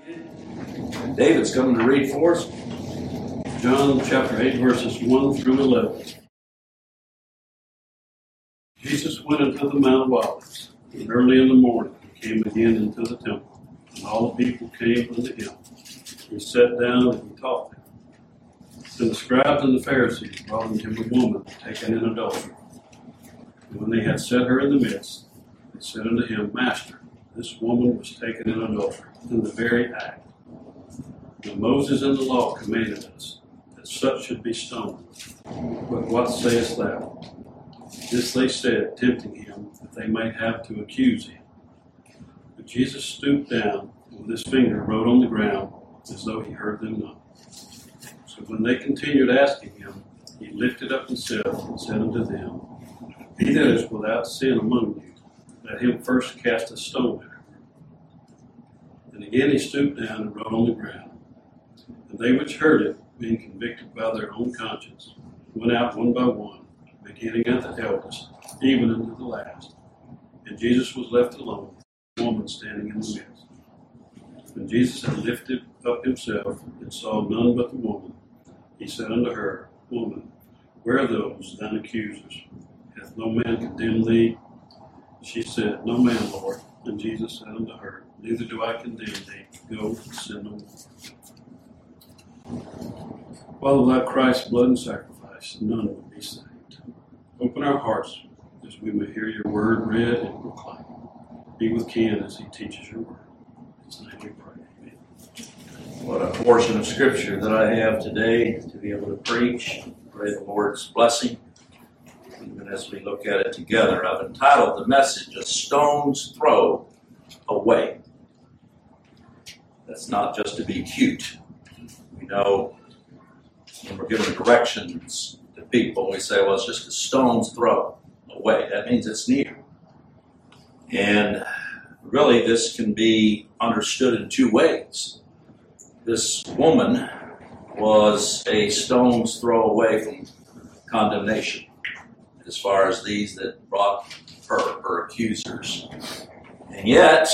And David's coming to read for us John chapter 8, verses 1 through 11. Jesus went into the Mount of Olives, and early in the morning he came again into the temple, and all the people came unto him. He sat down and he taught them. Then the scribes and the Pharisees brought unto him a woman taken in adultery. And when they had set her in the midst, they said unto him, Master, this woman was taken in adultery, in the very act. Now Moses in the law commanded us that such should be stoned. But what sayest thou? This they said, tempting him, that they might have to accuse him. But Jesus stooped down, and with his finger wrote on the ground, as though he heard them not. So when they continued asking him, he lifted up himself and said unto them, He that is without sin among you, let him first cast a stone at her. And again he stooped down and wrote on the ground. And they which heard it, being convicted by their own conscience, went out one by one, beginning at the eldest, even unto the last. And Jesus was left alone, a woman standing in the midst. When Jesus had lifted up himself and saw none but the woman, he said unto her, Woman, where are those thine accusers? Hath no man condemned thee? She said, No man, Lord. And Jesus said unto her, Neither do I condemn thee. Go and sin no more. Father, without Christ's blood and sacrifice, none would be saved. Open our hearts as we may hear your word read and proclaimed. Be with Ken as he teaches your word. In his name we pray. Amen. What a portion of scripture that I have today to be able to preach. Pray the Lord's blessing. Even as we look at it together, I've entitled the message, A Stone's Throw Away. That's not just to be cute. We know when we're giving directions to people, we say, well, it's just a stone's throw away. That means it's near. And really, this can be understood in two ways. This woman was a stone's throw away from condemnation, as far as these that brought her accusers. And yet,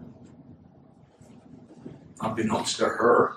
unbeknownst to her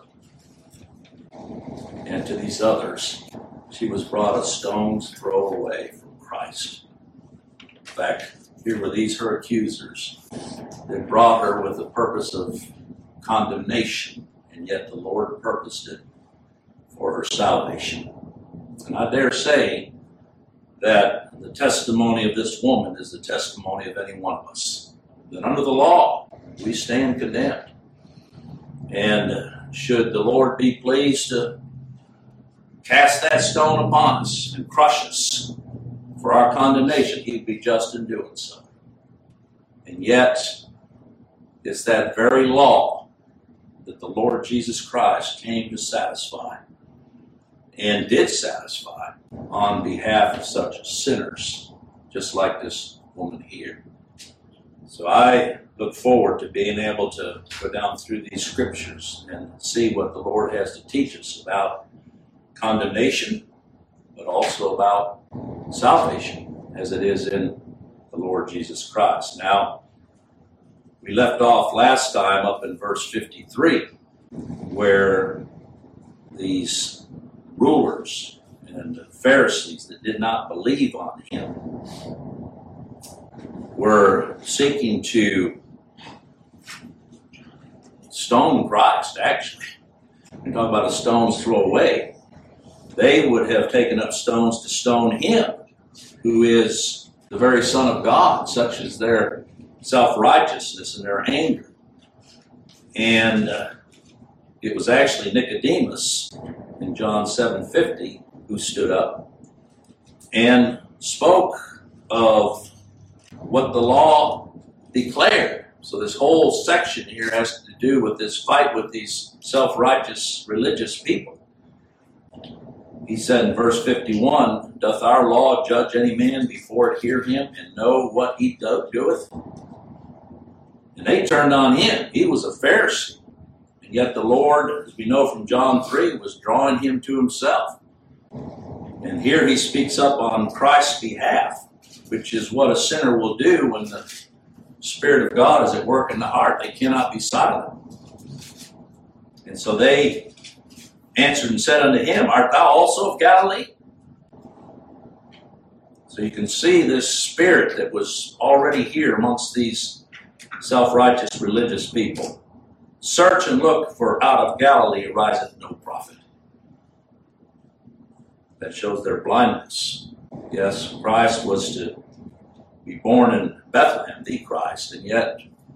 and to these others, she was brought a stone's throw away from Christ. In fact, here were these her accusers that brought her with the purpose of condemnation, and yet the Lord purposed it for her salvation. And I dare say that the testimony of this woman is the testimony of any one of us. That under the law, we stand condemned. And should the Lord be pleased to cast that stone upon us and crush us for our condemnation, he'd be just in doing so. And yet, it's that very law that the Lord Jesus Christ came to satisfy and did satisfy on behalf of such sinners, just like this woman here. So I look forward to being able to go down through these scriptures and see what the Lord has to teach us about condemnation, but also about salvation, as it is in the Lord Jesus Christ. Now, we left off last time up in verse 53, where these rulers and Pharisees that did not believe on him were seeking to stone Christ, actually. We're talking about a stone's throw away. They would have taken up stones to stone him, who is the very Son of God, such as their self-righteousness and their anger. And it was actually Nicodemus in John 7:50 who stood up and spoke of what the law declared. So this whole section here has to do with this fight with these self-righteous religious people. He said in verse 51, Doth our law judge any man before it hear him and know what he doeth? And they turned on him. He was a Pharisee. And yet the Lord, as we know from John 3, was drawing him to himself. And here he speaks up on Christ's behalf, which is what a sinner will do when the Spirit of God is at work in the heart. They cannot be silent. And so they answered and said unto him, Art thou also of Galilee? So you can see this spirit that was already here amongst these self-righteous religious people. Search and look, for out of Galilee ariseth no prophet. That shows their blindness. Yes, Christ was to be born in Bethlehem, the Christ, and yet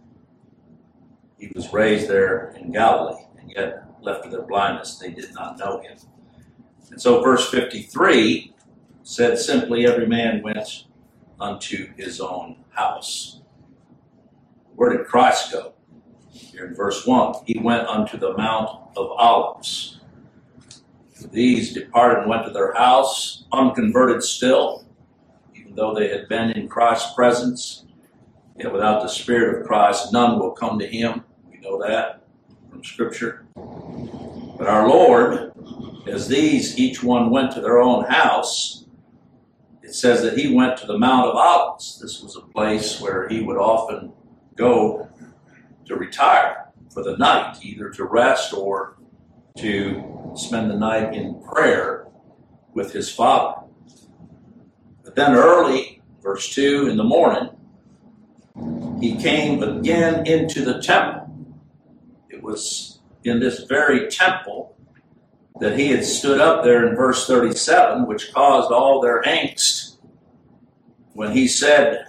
he was raised there in Galilee, and yet left to their blindness, they did not know him. And so verse 53 said simply, every man went unto his own house. Where did Christ go? Here in verse 1, he went unto the Mount of Olives. These departed and went to their house, unconverted still, even though they had been in Christ's presence. Yet without the Spirit of Christ, none will come to him. We know that from Scripture. But our Lord, as these each one went to their own house, it says that he went to the Mount of Olives. This was a place where he would often go to retire for the night, either to rest or to spend the night in prayer with his Father. But then early, verse 2, in the morning, he came again into the temple. It was in this very temple that he had stood up there in verse 37, which caused all their angst when he said,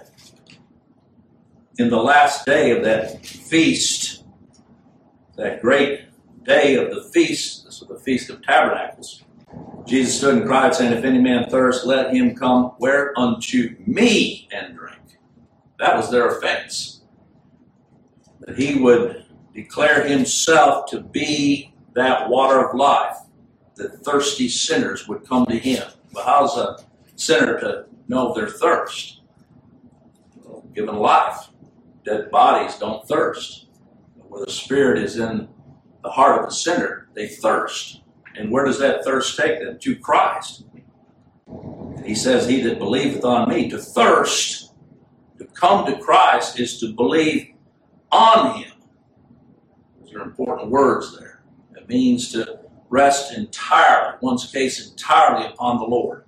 in the last day of that feast, that great day of the feast, this was the Feast of Tabernacles, Jesus stood and cried, saying, if any man thirst, let him come where? Unto me and drink. That was their offense. That he would declare himself to be that water of life, that thirsty sinners would come to him. But how's a sinner to know their thirst? Well, given life. Dead bodies don't thirst. But where the Spirit is in the heart of the sinner, they thirst. And where does that thirst take them? To Christ. And he says, he that believeth on me, to thirst, to come to Christ is to believe on him. Those are important words there. It means to rest entirely, one's case entirely upon the Lord.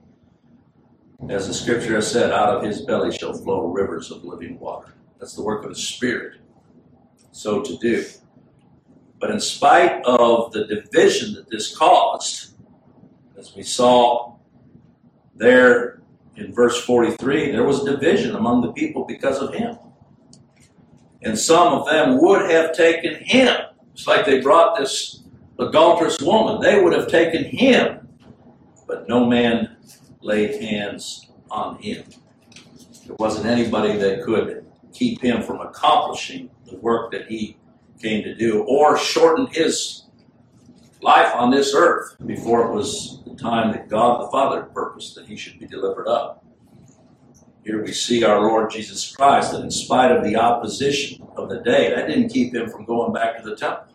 As the Scripture has said, out of his belly shall flow rivers of living water. That's the work of the Spirit, so to do. But in spite of the division that this caused, as we saw there in verse 43, there was division among the people because of him. And some of them would have taken him. It's like they brought this adulterous woman. They would have taken him, but no man laid hands on him. There wasn't anybody that could keep him from accomplishing the work that he came to do, or shorten his life on this earth before it was the time that God the Father purposed that he should be delivered up. Here we see our Lord Jesus Christ, that in spite of the opposition of the day, that didn't keep him from going back to the temple,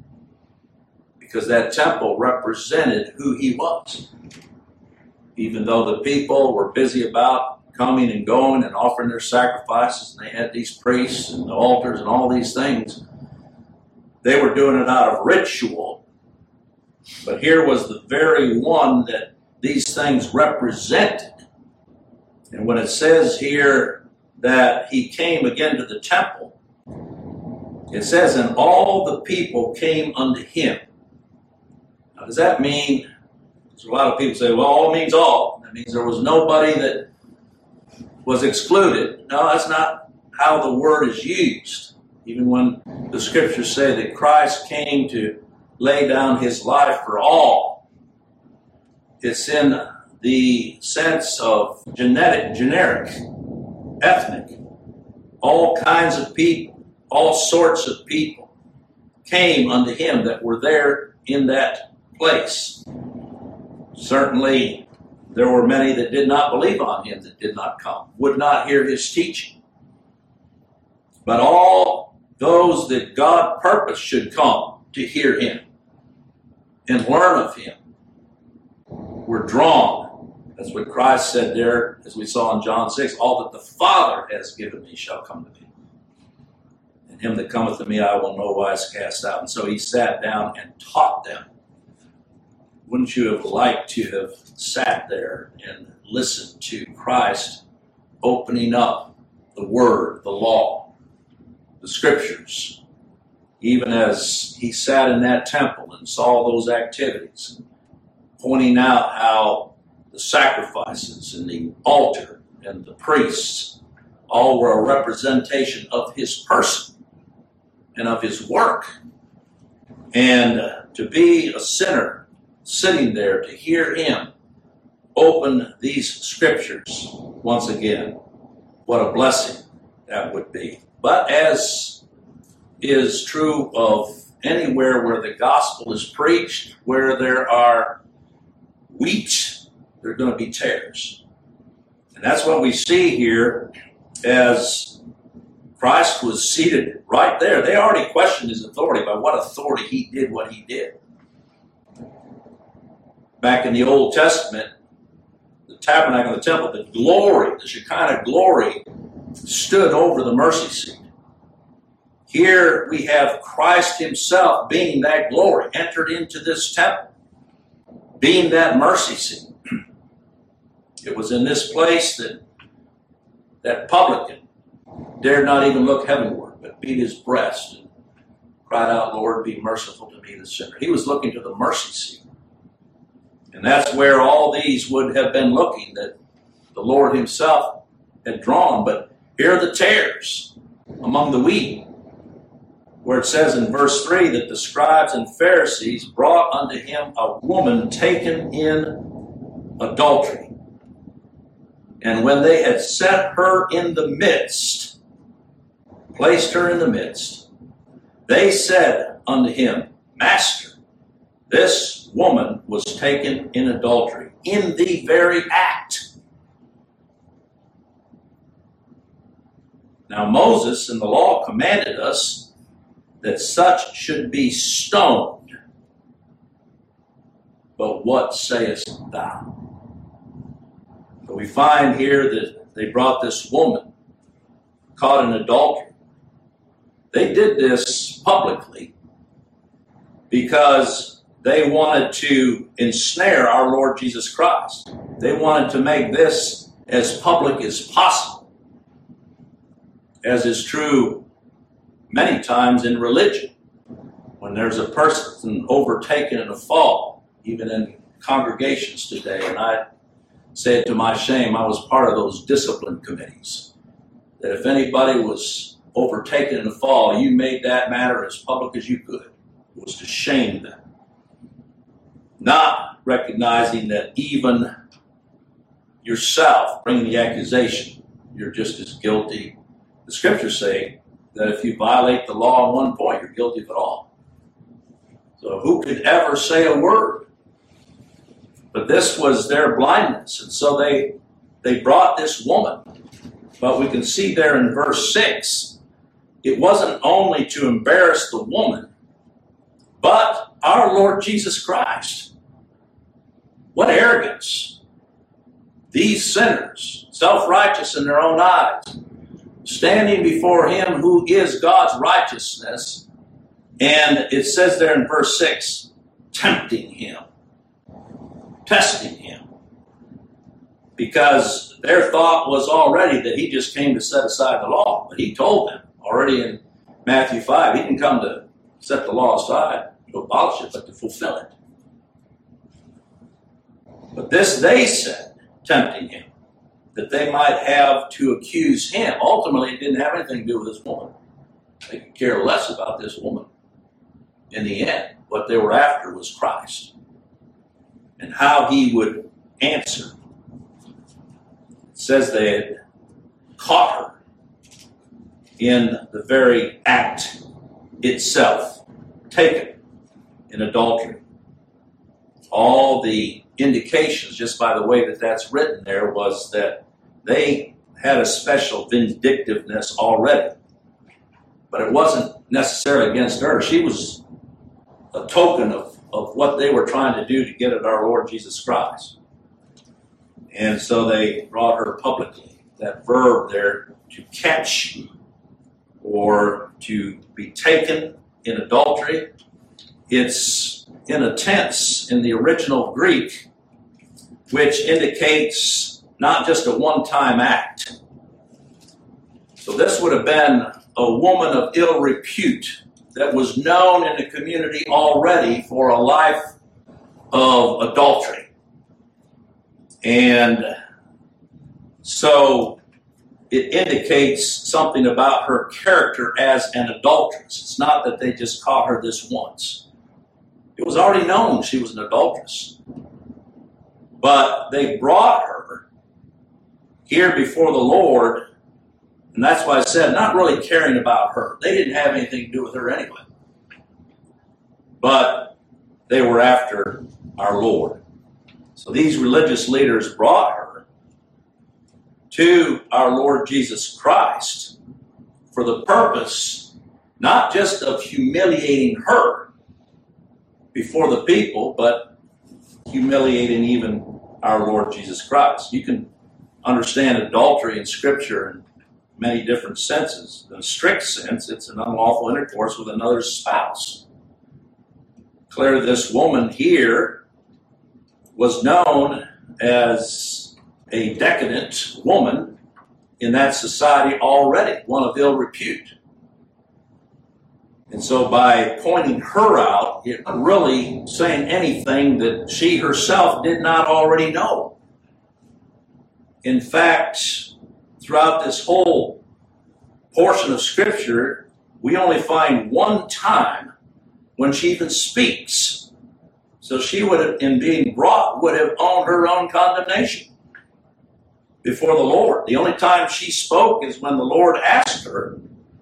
because that temple represented who he was. Even though the people were busy about coming and going and offering their sacrifices, and they had these priests and the altars and all these things, they were doing it out of ritual. But here was the very one that these things represented. And when it says here that he came again to the temple, it says, and all the people came unto him. Now, does that mean, so a lot of people say, well, all means all. That means there was nobody that was excluded. No, that's not how the word is used. Even when the Scriptures say that Christ came to lay down his life for all, it's in the sense of generic, ethnic. All kinds of people, all sorts of people came unto him that were there in that place. Certainly, there were many that did not believe on him that did not come, would not hear his teaching. But all those that God purposed should come to hear him and learn of him were drawn. That's what Christ said there, as we saw in John 6, all that the Father has given me shall come to me. And him that cometh to me I will no wise cast out. And so he sat down and taught them. Wouldn't you have liked to have sat there and listened to Christ opening up the Word, the law, the Scriptures, even as he sat in that temple and saw those activities, pointing out how the sacrifices and the altar and the priests all were a representation of his person and of his work. And to be a sinner sitting there to hear him open these Scriptures once again, what a blessing that would be. But as is true of anywhere where the gospel is preached, where there are wheat, there are going to be tares. And that's what we see here as Christ was seated right there. They already questioned his authority, by what authority he did what he did. Back in the Old Testament, the tabernacle of the temple, the glory, the Shekinah glory, stood over the mercy seat. Here we have Christ himself being that glory, entered into this temple, being that mercy seat. It was in this place that that publican dared not even look heavenward, but beat his breast and cried out, Lord, be merciful to me, the sinner. He was looking to the mercy seat. And that's where all these would have been looking, that the Lord himself had drawn. But here are the tares among the wheat, where it says in verse 3 that the scribes and Pharisees brought unto him a woman taken in adultery. And when they had set her in the midst, placed her in the midst, they said unto him, Master, this woman was taken in adultery, in the very act. Now Moses in the law commanded us that such should be stoned. But what sayest thou? So we find here that they brought this woman caught in adultery. They did this publicly because they wanted to ensnare our Lord Jesus Christ. They wanted to make this as public as possible, as is true many times in religion. When there's a person overtaken in a fall, even in congregations today, and I say it to my shame, I was part of those discipline committees, that if anybody was overtaken in a fall, you made that matter as public as you could. It was to shame them. Not recognizing that even yourself bringing the accusation, you're just as guilty. The scriptures say that if you violate the law on one point, you're guilty of it all. So who could ever say a word? But this was their blindness. And so they brought this woman. But we can see there in verse 6, it wasn't only to embarrass the woman, but our Lord Jesus Christ. What arrogance. These sinners, self-righteous in their own eyes, standing before him who is God's righteousness. And it says there in verse 6, tempting him, testing him. Because their thought was already that he just came to set aside the law. But he told them already in Matthew 5, he didn't come to set the law aside, to abolish it, but to fulfill it. But this they said, tempting him, that they might have to accuse him. Ultimately, it didn't have anything to do with this woman. They could care less about this woman. In the end, what they were after was Christ and how he would answer. It says they had caught her in the very act itself, taken in adultery. All the indications, just by the way that that's written there, was that they had a special vindictiveness already. But it wasn't necessarily against her. She was a token of what they were trying to do to get at our Lord Jesus Christ. And so they brought her publicly. That verb there, to catch or to be taken in adultery. It's in a tense in the original Greek, which indicates not just a one-time act. So this would have been a woman of ill repute that was known in the community already for a life of adultery. And so it indicates something about her character as an adulteress. It's not that they just caught her this once. It was already known she was an adulteress. But they brought her here before the Lord, and that's why I said not really caring about her. They didn't have anything to do with her anyway. But they were after our Lord. So these religious leaders brought her to our Lord Jesus Christ for the purpose not just of humiliating her before the people, but humiliating even our Lord Jesus Christ. You can understand adultery in Scripture in many different senses. In a strict sense, it's an unlawful intercourse with another's spouse. Clearly, this woman here was known as a decadent woman in that society already, one of ill repute. And so by pointing her out, it wasn't really saying anything that she herself did not already know. In fact, throughout this whole portion of Scripture, we only find one time when she even speaks. So she would have, in being brought, would have owned her own condemnation before the Lord. The only time she spoke is when the Lord asked her,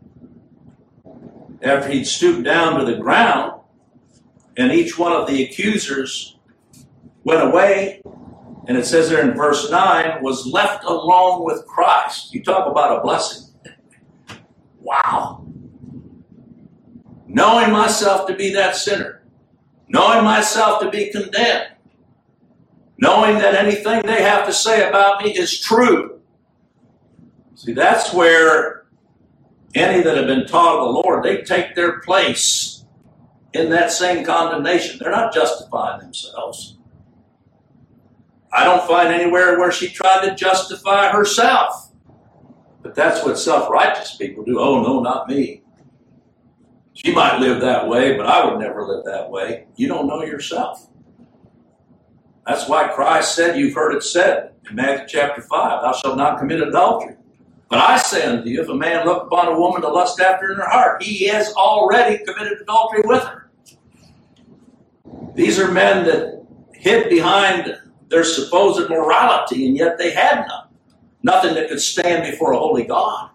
after he'd stooped down to the ground, and each one of the accusers went away, and it says there in verse 9, was left alone with Christ. You talk about a blessing. Wow. Knowing myself to be that sinner, knowing myself to be condemned, knowing that anything they have to say about me is true. See, that's where any that have been taught of the Lord, they take their place in that same condemnation. They're not justifying themselves. I don't find anywhere where she tried to justify herself. But that's what self-righteous people do. Oh, no, not me. She might live that way, but I would never live that way. You don't know yourself. That's why Christ said, you've heard it said in Matthew chapter 5, thou shalt not commit adultery. But I say unto you, if a man look upon a woman to lust after in her heart, he has already committed adultery with her. These are men that hid behind their supposed morality, and yet they had none. Nothing that could stand before a holy God.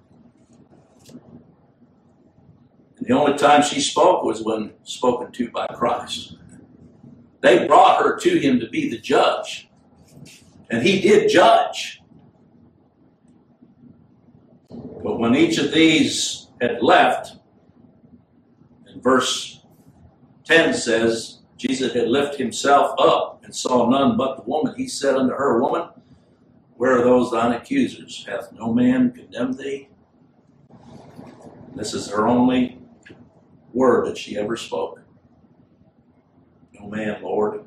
And the only time she spoke was when spoken to by Christ. They brought her to him to be the judge. And he did judge. But when each of these had left, and verse 10 says, Jesus had lifted himself up and saw none but the woman. He said unto her, Woman, where are those thine accusers? Hath no man condemned thee? This is her only word that she ever spoke. No man, Lord.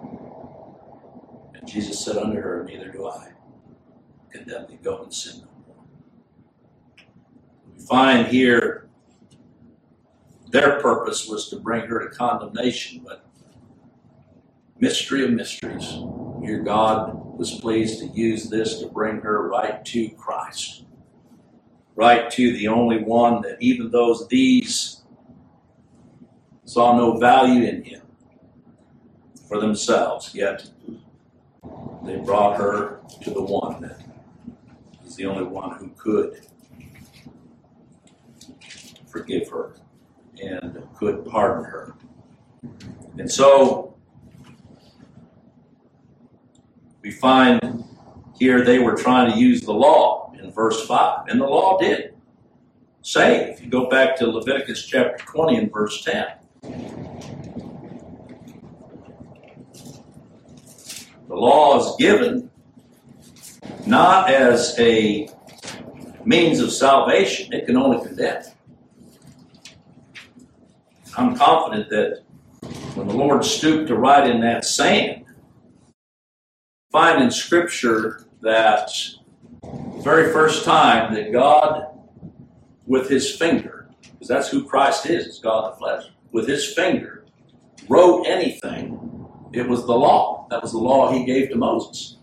And Jesus said unto her, Neither do I condemn thee. Go and sin no more. We find here their purpose was to bring her to condemnation, but mystery of mysteries. Here God was pleased to use this to bring her right to Christ. Right to the only one that even those these saw no value in him for themselves, yet they brought her to the one that is the only one who could forgive her and could pardon her. And so we find here they were trying to use the law in verse 5. And the law did say, if you go back to Leviticus chapter 20 and verse 10, the law is given not as a means of salvation. It can only condemn. I'm confident that when the Lord stooped to write in that sand, find in Scripture that the very first time that God, with his finger, because that's who Christ is God in the flesh, with his finger, wrote anything, it was the law. That was the law he gave to Moses.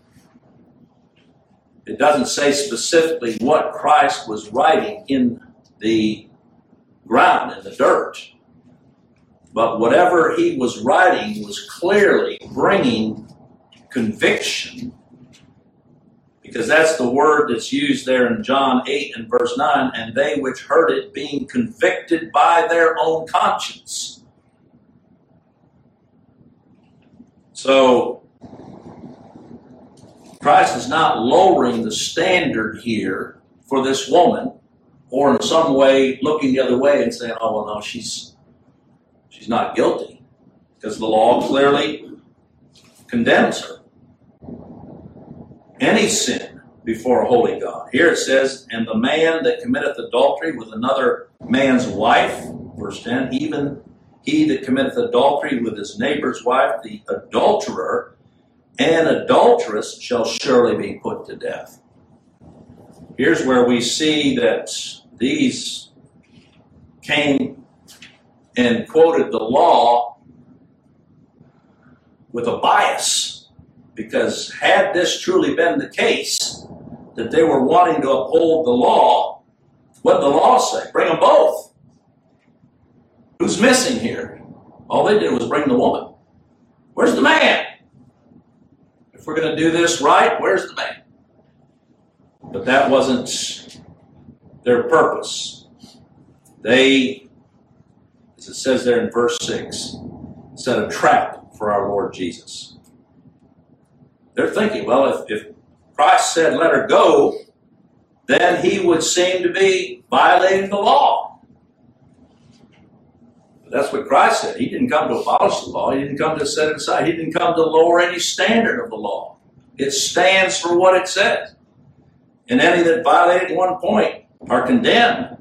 It doesn't say specifically what Christ was writing in the ground, in the dirt. But whatever he was writing was clearly bringing conviction, because that's the word that's used there in John 8 and verse 9, and they which heard it being convicted by their own conscience. So, Christ is not lowering the standard here for this woman, or in some way looking the other way and saying, oh, well, no, she's not guilty, because the law clearly condemns her. Any sin before a holy God. Here it says, and the man that committeth adultery with another man's wife, verse 10, even he that committeth adultery with his neighbor's wife, the adulterer and adulteress shall surely be put to death. Here's where we see that these came and quoted the law with a bias, because had this truly been the case, that they were wanting to uphold the law, what did the law say? Bring them both. Who's missing here? All they did was bring the woman. Where's the man? If we're going to do this right, where's the man? But that wasn't their purpose. They, as it says there in verse 6, set a trap for our Lord Jesus. They're thinking, well, if Christ said let her go, then he would seem to be violating the law. But that's what Christ said. He didn't come to abolish the law. He didn't come to set it aside. He didn't come to lower any standard of the law. It stands for what it says. And any that violate at one point are condemned.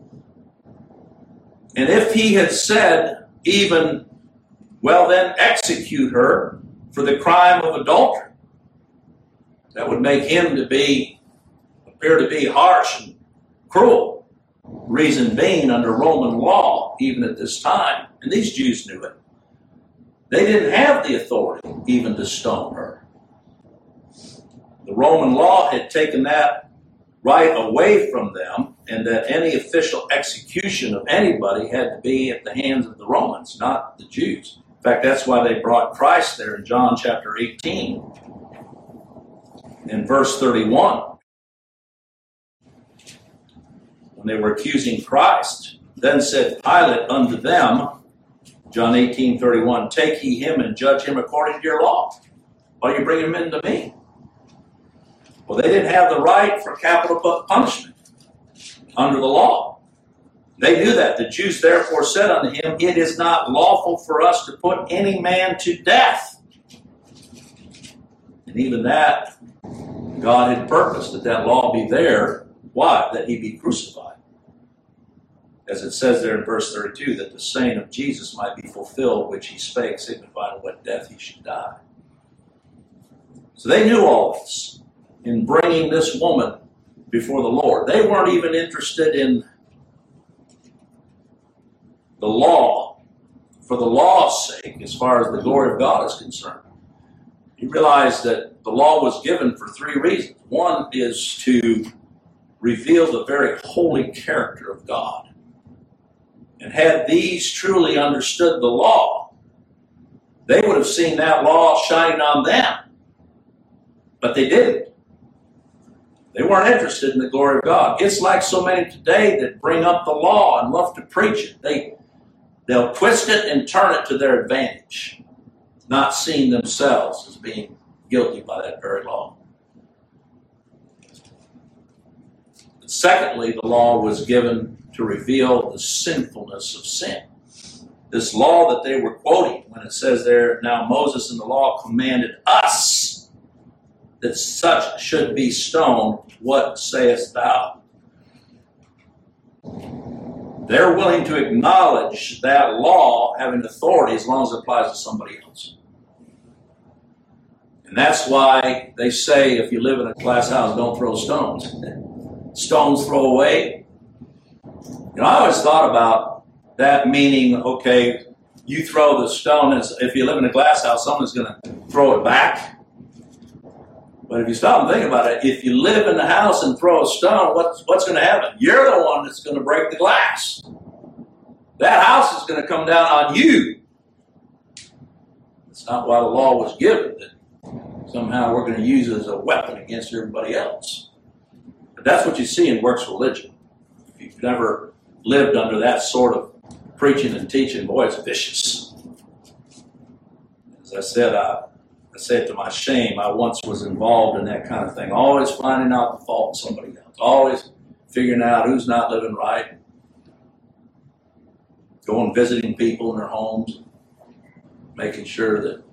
And if he had said even, well, then execute her for the crime of adultery, that would make him appear to be harsh and cruel. Reason being, under Roman law, even at this time, and these Jews knew it, they didn't have the authority even to stone her. The Roman law had taken that right away from them, and that any official execution of anybody had to be at the hands of the Romans, not the Jews. In fact, that's why they brought Christ there in John chapter 18. In verse 31, when they were accusing Christ, then said Pilate unto them, John 18:31, take ye him and judge him according to your law. Why do you bring him into me? Well, they didn't have the right for capital punishment under the law. They knew that. The Jews therefore said unto him, it is not lawful for us to put any man to death. And even that, God had purposed that law be there. Why? That he be crucified. As it says there in verse 32, that the saying of Jesus might be fulfilled, which he spake, signifying what death he should die. So they knew all this in bringing this woman before the Lord. They weren't even interested in the law for the law's sake, as far as the glory of God is concerned. You realize that the law was given for three reasons. One is to reveal the very holy character of God. And had these truly understood the law, they would have seen that law shining on them. But they didn't. They weren't interested in the glory of God. It's like so many today that bring up the law and love to preach it. They'll twist it and turn it to their advantage, not seeing themselves as being guilty by that very law. But secondly, the law was given to reveal the sinfulness of sin. This law that they were quoting, when it says there, now Moses in the law commanded us that such should be stoned, what sayest thou? they're willing to acknowledge that law having authority as long as it applies to somebody else. And that's why they say if you live in a glass house, don't throw stones. Stones throw away. You know, I always thought about that meaning, okay, you throw the stone, and if you live in a glass house, someone's going to throw it back. But if you stop and think about it, if you live in the house and throw a stone, what's going to happen? You're the one that's going to break the glass. That house is going to come down on you. It's not why the law was given, that somehow we're going to use it as a weapon against everybody else. But that's what you see in works religion. If you've never lived under that sort of preaching and teaching, boy, it's vicious. As I said, I say it to my shame, I once was involved in that kind of thing, always finding out the fault in somebody else, always figuring out who's not living right, going visiting people in their homes, making sure that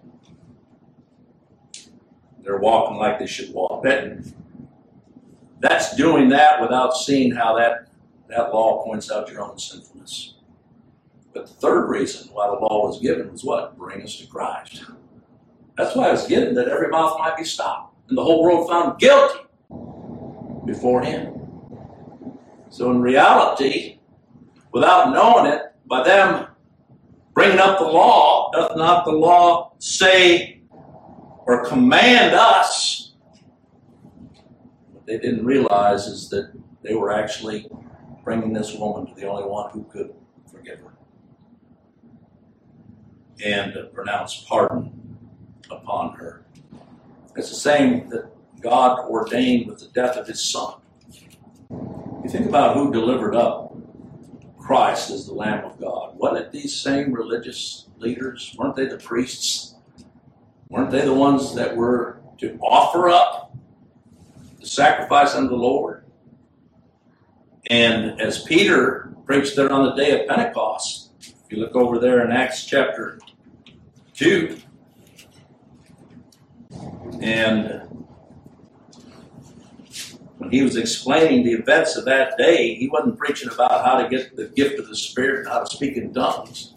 they're walking like they should walk. That's doing that without seeing how that law points out your own sinfulness. But the third reason why the law was given was what? Bring us to Christ. That's why it was given, that every mouth might be stopped and the whole world found guilty before Him. So in reality, without knowing it, by them bringing up the law, doth not the law say or command us? What they didn't realize is that they were actually bringing this woman to the only one who could forgive her and pronounce pardon upon her. It's the same that God ordained with the death of His Son. You think about who delivered up Christ as the Lamb of God. Wasn't it these same religious leaders? Weren't they the priests? Weren't they the ones that were to offer up the sacrifice unto the Lord? And as Peter preached there on the day of Pentecost, if you look over there in Acts chapter 2, and when he was explaining the events of that day, he wasn't preaching about how to get the gift of the Spirit and how to speak in tongues.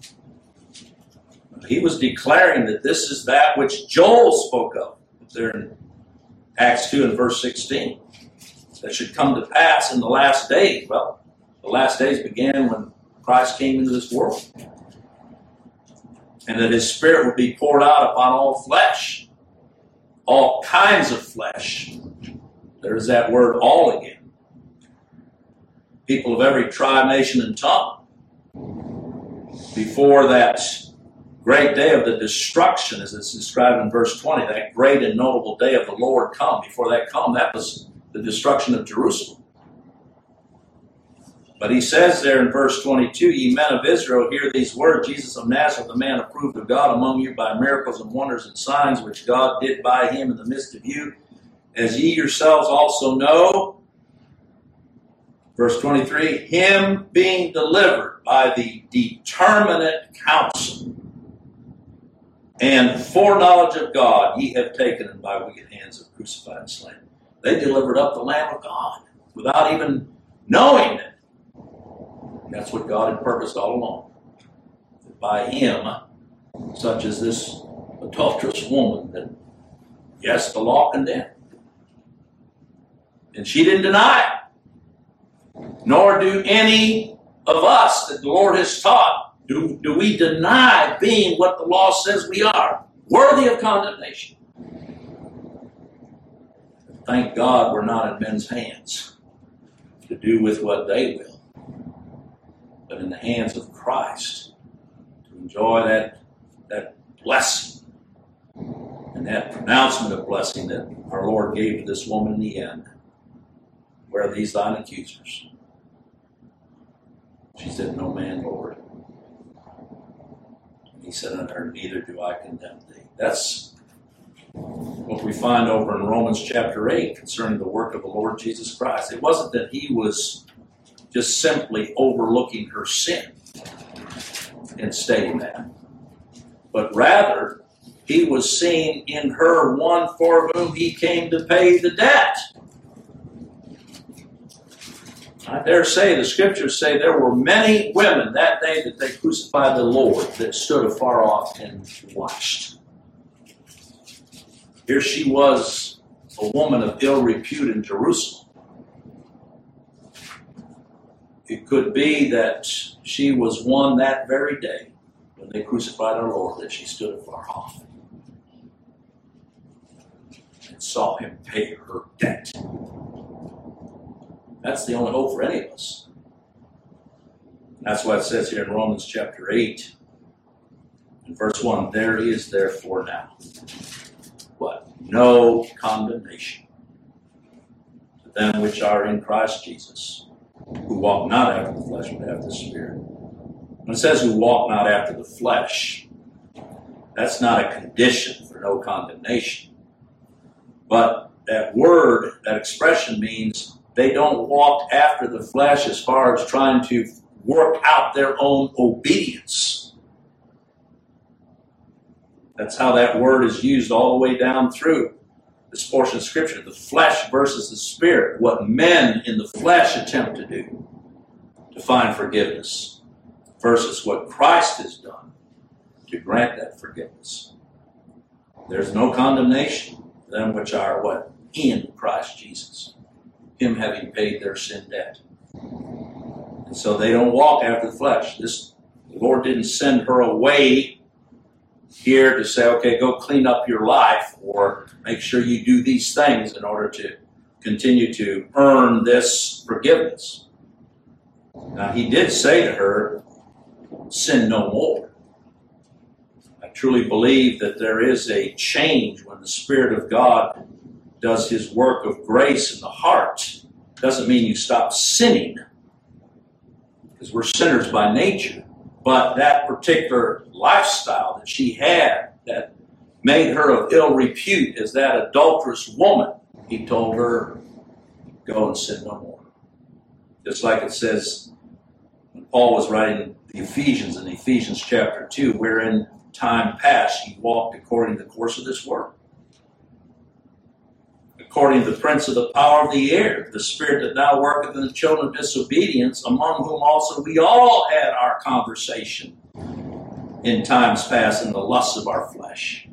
He was declaring that this is that which Joel spoke of there in Acts 2 and verse 16, that should come to pass in the last days. Well, the last days began when Christ came into this world, and that His Spirit would be poured out upon all flesh, all kinds of flesh. There's that word all again. People of every tribe, nation, and tongue. Before that great day of the destruction, as it's described in verse 20, that great and notable day of the Lord come. Before that come, that was the destruction of Jerusalem. But he says there in verse 22, ye men of Israel, hear these words, Jesus of Nazareth, the man approved of God among you by miracles and wonders and signs, which God did by Him in the midst of you, as ye yourselves also know. Verse 23, Him being delivered by the determinate counsel and foreknowledge of God, ye have taken, and by wicked hands have crucified and slain. They delivered up the Lamb of God without even knowing it. That's what God had purposed all along. That by Him, such as this adulterous woman, that yes, the law condemned. And she didn't deny it. Nor do any of us that the Lord has taught, do we deny being what the law says we are, worthy of condemnation. Thank God we're not in men's hands to do with what they will, but in the hands of Christ to enjoy that blessing and that pronouncement of blessing that our Lord gave to this woman in the end. Where are these thine accusers? She said, no man, Lord. And He said unto her, neither do I condemn thee. That's what we find over in Romans chapter 8 concerning the work of the Lord Jesus Christ. It wasn't that He was just simply overlooking her sin and stating that, but rather He was seeing in her one for whom He came to pay the debt. I dare say the scriptures say there were many women that day that they crucified the Lord that stood afar off and watched. Here she was, a woman of ill repute in Jerusalem. It could be that she was one that very day when they crucified our Lord, that she stood afar off and saw him pay her debt. That's the only hope for any of us. That's why it says here in Romans chapter 8, in verse 1, there is therefore now what? No condemnation to them which are in Christ Jesus, who walk not after the flesh, but after the Spirit. When it says who walk not after the flesh, that's not a condition for no condemnation. But that word, that expression means they don't walk after the flesh as far as trying to work out their own obedience. That's how that word is used all the way down through this portion of Scripture. The flesh versus the Spirit. What men in the flesh attempt to do to find forgiveness versus what Christ has done to grant that forgiveness. There's no condemnation for them which are what? In Christ Jesus. Him having paid their sin debt. And so they don't walk after the flesh. The Lord didn't send her away here to say, okay, go clean up your life or make sure you do these things in order to continue to earn this forgiveness. Now, he did say to her, sin no more. I truly believe that there is a change when the Spirit of God does his work of grace in the heart. Doesn't mean you stop sinning, because we're sinners by nature. But that particular lifestyle that she had that made her of ill repute as that adulterous woman, he told her, go and sin no more. Just like it says when Paul was writing the Ephesians in Ephesians chapter 2, wherein time past he walked according to the course of this world, according to the prince of the power of the air, the spirit that now worketh in the children of disobedience, among whom also we all had our conversation in times past in the lusts of our flesh.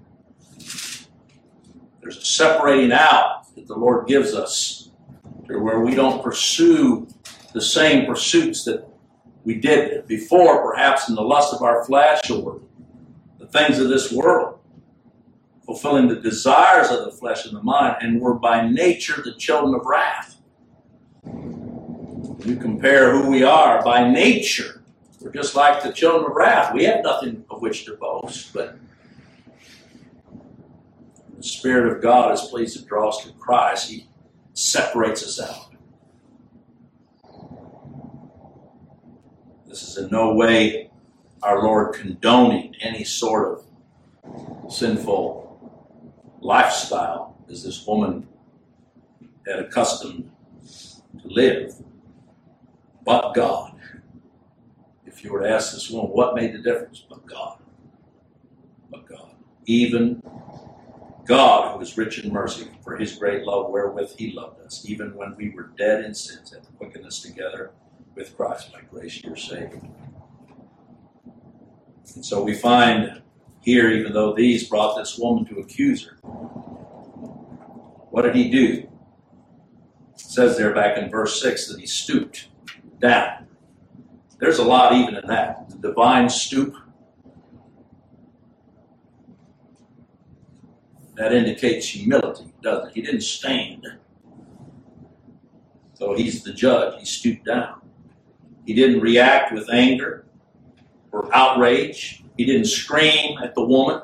There's a separating out that the Lord gives us to where we don't pursue the same pursuits that we did before, perhaps in the lust of our flesh or the things of this world, fulfilling the desires of the flesh and the mind, and we're by nature the children of wrath. You compare who we are by nature, we're just like the children of wrath. We have nothing of which to boast, but the Spirit of God is pleased to draw us to Christ. He separates us out. This is in no way our Lord condoning any sort of sinful lifestyle as this woman had accustomed to live. But God. If you were to ask this woman, what made the difference? But God. But God. Even God, who is rich in mercy, for his great love wherewith he loved us, even when we were dead in sins, hath quickened us together with Christ. By grace you're saved. And so we find here, even though these brought this woman to accuse her, what did he do? It says there back in verse 6 that he stooped down. There's a lot even in that. The divine stoop. That indicates humility, doesn't it? He didn't stand. So he's the judge. He stooped down. He didn't react with anger or outrage. He didn't scream at the woman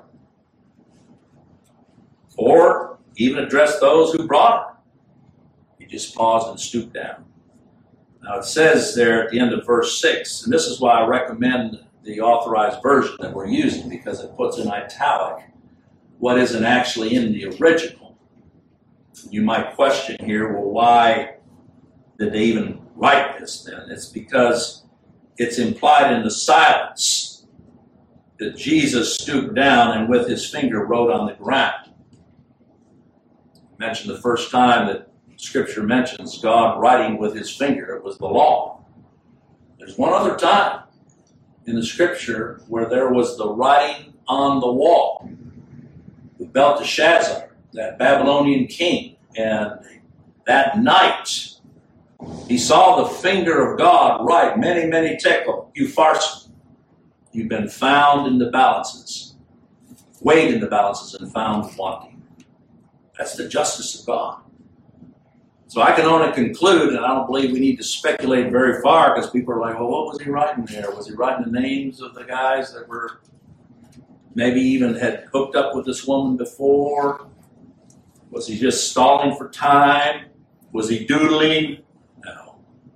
or even address those who brought her. He just paused and stooped down. Now it says there at the end of verse 6, and this is why I recommend the authorized version that we're using, because it puts in italic what isn't actually in the original. You might question here, well, why did they even write this then? It's because it's implied in the silence that Jesus stooped down and with his finger wrote on the ground. I mentioned the first time that Scripture mentions God writing with his finger. It was the law. There's one other time in the Scripture where there was the writing on the wall. With Belteshazzar, that Babylonian king, and that night he saw the finger of God write, many, many tekel, upharsin. You've been found in the balances, weighed in the balances and found wanting. That's the justice of God. So I can only conclude, and I don't believe we need to speculate very far, because people are like, well, what was he writing there? Was he writing the names of the guys that were maybe even had hooked up with this woman before? Was he just stalling for time? Was he doodling? No.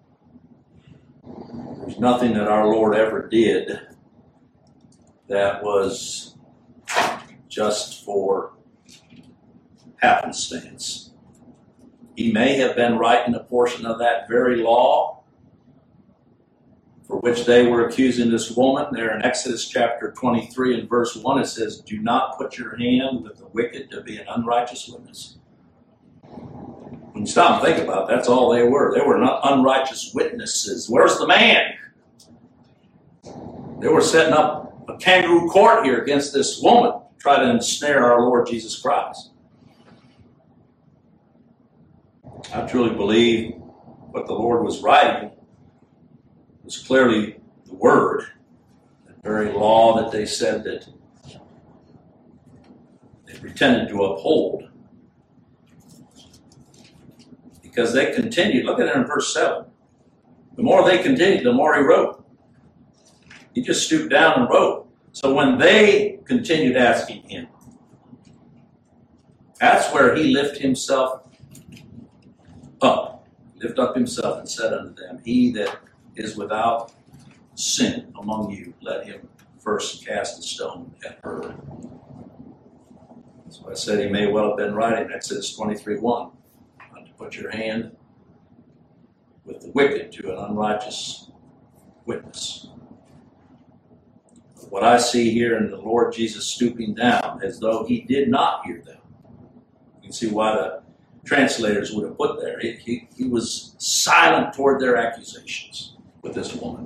There's nothing that our Lord ever did that was just for happenstance. He may have been writing a portion of that very law for which they were accusing this woman. There in Exodus chapter 23 and verse 1, it says, do not put your hand with the wicked to be an unrighteous witness. When you stop and think about it, that's all they were. They were not unrighteous witnesses. Where's the man? They were setting up a kangaroo court here against this woman, try to ensnare our Lord Jesus Christ. I truly believe what the Lord was writing was clearly the Word, the very law that they said that they pretended to uphold. Because they continued, look at it in verse 7. The more they continued, the more he wrote. He just stooped down and wrote. So when they continued asking him, that's where he lifted himself up. Lift up himself and said unto them, he that is without sin among you, let him first cast a stone at her. So I said he may well have been writing Exodus 23:1. Not to put your hand with the wicked to an unrighteous witness. But what I see here in the Lord Jesus stooping down, as though he did not hear them. You can see why the translators would have put there. He was silent toward their accusations with this woman.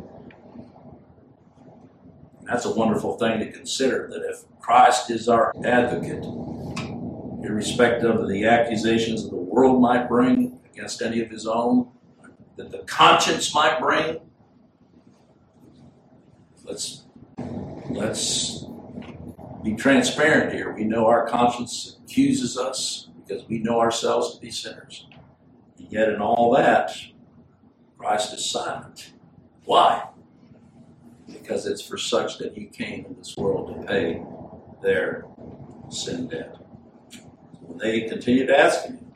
And that's a wonderful thing to consider, that if Christ is our advocate, irrespective of the accusations that the world might bring against any of his own, that the conscience might bring, let's be transparent here. We know our conscience accuses us, because we know ourselves to be sinners. And yet in all that, Christ is silent. Why? Because it's for such that he came in this world to pay their sin debt. When they continued asking him,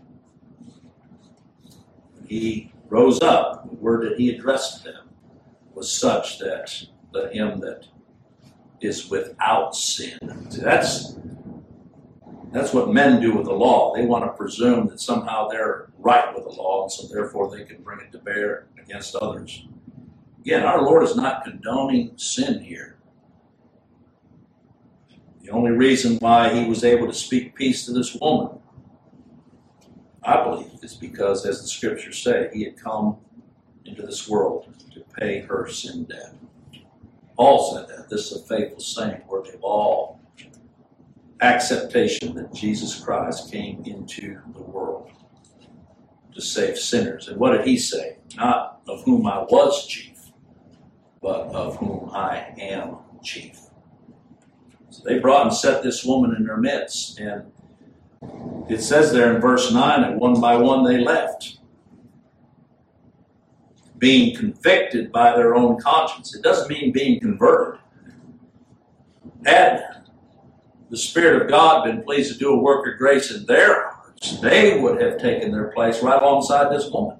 when he rose up, the word that he addressed to them was such that let him that is without sin. See, that's what men do with the law. They want to presume that somehow they're right with the law, and so therefore they can bring it to bear against others. Again, our Lord is not condoning sin here. The only reason why he was able to speak peace to this woman, I believe, is because, as the scriptures say, he had come into this world to pay her sin debt. Paul said that. This is a faithful saying worthy of all acceptation, that Jesus Christ came into the world to save sinners. And what did he say? Not of whom I was chief, but of whom I am chief. So they brought and set this woman in their midst. And it says there in verse 9 that one by one they left, being convicted by their own conscience. It doesn't mean being converted. Had the Spirit of God been pleased to do a work of grace in their hearts, they would have taken their place right alongside this woman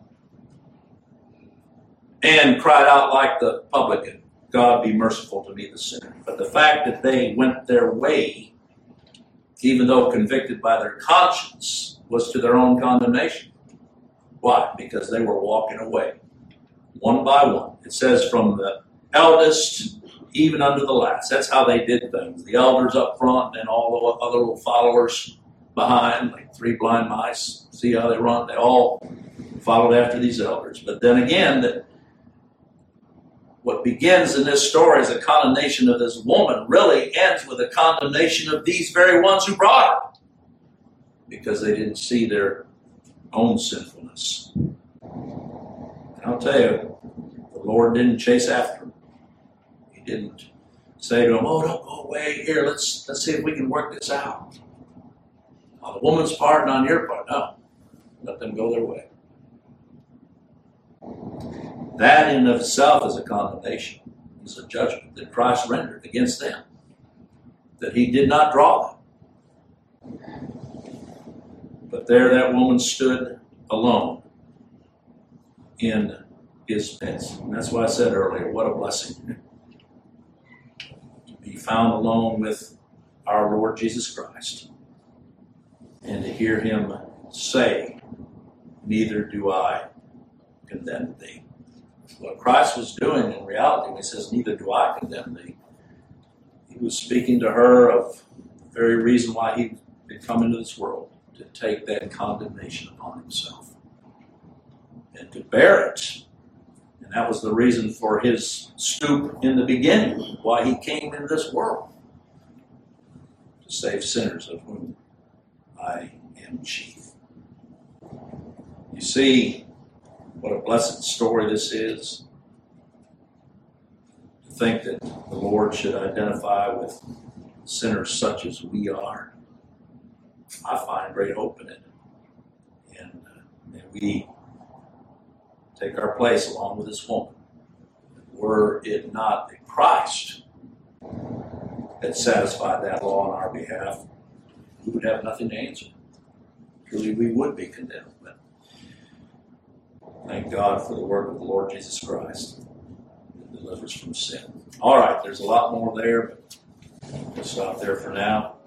and cried out like the publican, God be merciful to me the sinner. But the fact that they went their way, even though convicted by their conscience, was to their own condemnation. Why? Because they were walking away, one by one. It says from the eldest even unto the last. That's how they did things. The elders up front and all the other little followers behind like three blind mice. See how they run? They all followed after these elders. But then again, what begins in this story as a condemnation of this woman really ends with a condemnation of these very ones who brought her, because they didn't see their own sinfulness. And I'll tell you, the Lord didn't chase after them. He didn't say to them, "Oh, don't go away. Here, let's see if we can work this out." On the woman's part and on your part, no. Let them go their way. That in of itself is a condemnation. It's a judgment that Christ rendered against them, that he did not draw them. But there that woman stood alone in his midst. And that's why I said earlier, what a blessing to be found alone with our Lord Jesus Christ and to hear him say, "Neither do I condemn thee." What Christ was doing in reality when he says, "Neither do I condemn thee," he was speaking to her of the very reason why he had come into this world, to take that condemnation upon himself and to bear it. And that was the reason for his stoop in the beginning, why he came into this world, to save sinners, of whom I am chief. You see what a blessed story this is. To think that the Lord should identify with sinners such as we are, I find great hope in it. And may we take our place along with this woman. Were it not that Christ had satisfied that law on our behalf, we would have nothing to answer. Truly, we would be condemned. But thank God for the work of the Lord Jesus Christ that delivers from sin. All right, there's a lot more there, but we'll stop there for now.